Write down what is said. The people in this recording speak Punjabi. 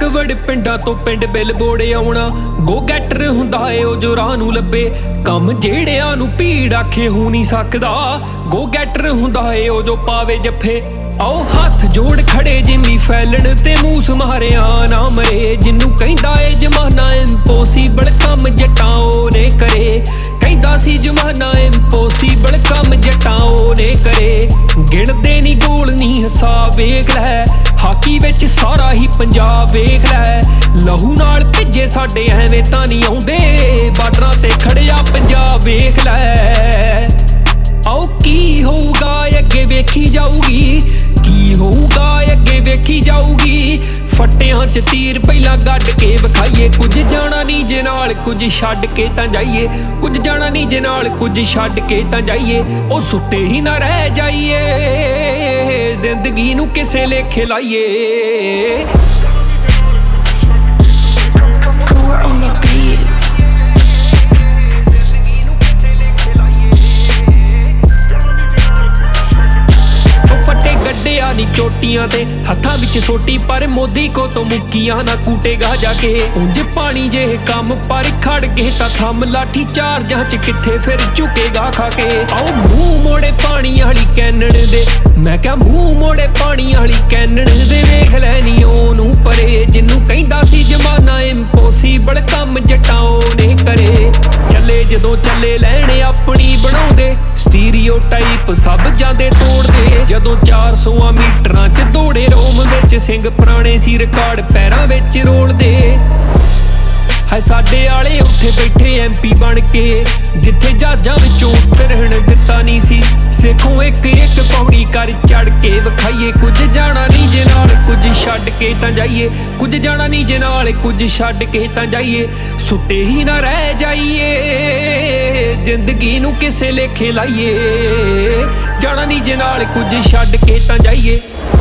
ਬੈਕਵਰਡ ਪਿੰਡਾਂ ਤੋਂ ਪਿੰਡ ਬਿੱਲ ਬੋੜੇ ਆਉਣਾ। ਗੋ ਗੈਟਰ ਹੁੰਦਾ ਏ ਉਹ ਜੋ ਰਾਹ ਨੂੰ ਲੱਭੇ, ਕੰਮ ਜਿਹੜਿਆਂ ਨੂੰ ਭੀੜ ਆਖੇ ਹੋ ਨਹੀਂ ਸਕਦਾ। ਗੋ ਗੈਟਰ ਹੁੰਦਾ ਏ ਉਹ ਜੋ ਪਾਵੇ ਜੱਫੇ। ਆਓ ਹੱਥ ਜੋੜ ਖੜੇ ਜਿੰਨੀ ਫੈਲਣ ਤੇ ਮੂਸ ਮਾਰਿਆ ਨਾ ਮਰੇ। ਜਿਹਨੂੰ ਕਹਿੰਦਾ ਏ ਜਮਾਨਾ ਇੰਪੋਸੀਬਲ ਕੰਮ ਜੱਟਾਂ ਉਹਨੇ ਕਰੇ। ਕਹਿੰਦਾ ਸੀ ਜਮਾਨਾ ਇੰਪੋਸੀਬਲ ਕੰਮ ਜੱਟਾਂ ਉਹਨੇ ਕਰੇ। ਗਿਣਦੇ ਨੀ ਗੋਲ ਨੀ ਹਿਸਾਬ ਵੇਖ ਲੈ, ਹਾਕੀ ਵਿੱਚ ਸਾਰਾ ਹੀ ਪੰਜਾਬ ਵੇਖ ਲੈ। ਲਹੂ ਨਾਲ ਭਿੱਜੇ ਸਾਡੇ ਐਵੇਂ ਤਾਂ ਨਹੀਂ ਆਉਂਦੇ, ਬਾਰਡਰਾਂ ਤੇ ਖੜਿਆ ਪੰਜਾਬ ਵੇਖ ਲੈ। ਆਓ ਕੀ ਹੋਊਗਾ ਅੱਗੇ ਵੇਖੀ ਜਾਊਗੀ, ਕੀ ਹੋਊਗਾ ਅੱਗੇ ਵੇਖੀ ਜਾਊਗੀ। ਫੱਟਿਆਂ 'ਚ ਤੀਰ ਪਹਿਲਾਂ ਗੱਡ ਕੇ ਵਿਖਾਈਏ। ਕੁਝ ਜਾਣਾ ਨਹੀਂ ਜੇ ਨਾਲ ਕੁਝ ਛੱਡ ਕੇ ਤਾਂ ਜਾਈਏ। ਕੁਝ ਜਾਣਾ ਨਹੀਂ ਜੇ ਨਾਲ ਕੁਝ ਛੱਡ ਕੇ ਤਾਂ ਜਾਈਏ। ਉਹ ਸੁੱਤੇ ਹੀ ਨਾ ਰਹਿ ਜਾਈਏ, ਜ਼ਿੰਦਗੀ ਨੂੰ ਕਿਸੇ ਲੇਖੇ ਲਾਈਏ। ਗੱਡਿਆ ਨੀ ਚੋਟੀਆਂ ਤੇ ਹੱਥਾਂ ਵਿੱਚ ਸੋਟੀ, ਪਰ ਮੋਦੀ ਕੋ ਤੋਂ ਮੁੱਕੀਆਂ ਨਾ ਕੂਟੇਗਾ ਜਾ ਕੇ। ਉਂਝ ਪਾਣੀ ਜੇ ਕੰਮ ਪਰ ਖੜ ਗਏ ਤਾਂ ਥੰਮ ਲਾਠੀ ਚਾਰਜਾਂ 'ਚ ਕਿੱਥੇ ਫਿਰ ਝੁਕੇਗਾ ਖਾ ਕੇ। ਆਓ ਮੂੰਹ ਮੋੜੇ ਪਾਣੀ ਵਾਲੀ ਕੈਨਣ ਦੇ, ਮੈਂ ਕਿਹਾ ਮੂੰਹ ਮੋੜੇ ਪਾਣੀ ਵਾਲੀ ਕੈਨਣ ਦੇ। ਵੇਖ ਲੈਣੀ ਉਹਨੂੰ ਪਰੇ, ਜਿਹਨੂੰ ਕਹਿੰਦਾ ਸੀ ਜਮਾਨਾ ਇੰਪੋਸੀਬਲ ਕੰਮ ਜੱਟਾਂ ਉਹਨੇ ਕਰੇ। ਚੱਲੇ ਜਦੋਂ ਚੱਲੇ ਲੈਣੇ ਆਪਣੀ ਬਣਾਉਂਦੇ, ਸਟੀਰੀਓਟਾਈਪ ਸਭ ਜਾਂਦੇ ਤੋੜਦੇ। ਜਦੋਂ 400 ਮੀਟਰਾਂ 'ਚ ਦੌੜੇ ਰੋਮ ਵਿੱਚ ਸਿੰਘ ਪੁਰਾਣੇ ਸੀ ਰਿਕਾਰਡ ਪੈਰਾਂ ਵਿੱਚ ਰੋਲਦੇ। ਹੈ ਸਾਡੇ ਆਲੇ ਉੱਥੇ ਬੈਠੇ ਐਮਪੀ ਬਣ ਕੇ, ਜਿੱਥੇ ਜਹਾਜ਼ਾਂ ਵਿੱਚੋਂ ਉਤਰਨ ਦਿੱਤਾ ਨਹੀਂ ਸੀ। ਸਿੱਖੋਂ ਇੱਕ ਇੱਕ ਪੌੜੀ ਕਰ ਚੜ ਕੇ ਵਿਖਾਈਏ। ਕੁਝ ਜਾਣਾ ਨਹੀਂ ਜੇ ਨਾਲ ਕੁਝ ਛੱਡ ਕੇ ਤਾਂ ਜਾਈਏ। ਕੁਝ ਜਾਣਾ ਨਹੀਂ ਜੇ ਨਾਲ ਕੁਝ ਛੱਡ ਕੇ ਤਾਂ ਜਾਈਏ। ਸੁੱਤੇ ਹੀ ਨਾ ਰਹਿ ਜਾਈਏ, ਜ਼ਿੰਦਗੀ ਨੂੰ ਕਿਸੇ ਲੇਖੇ ਲਾਈਏ। ਜਾਣਾ ਨਹੀਂ ਜੇ ਨਾਲ ਕੁਝ ਛੱਡ ਕੇ ਤਾਂ ਜਾਈਏ।